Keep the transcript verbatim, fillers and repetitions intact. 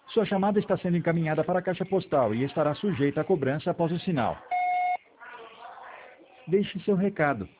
Sua chamada está sendo encaminhada para a caixa postal e estará sujeita a cobrança após o sinal. Deixe seu recado.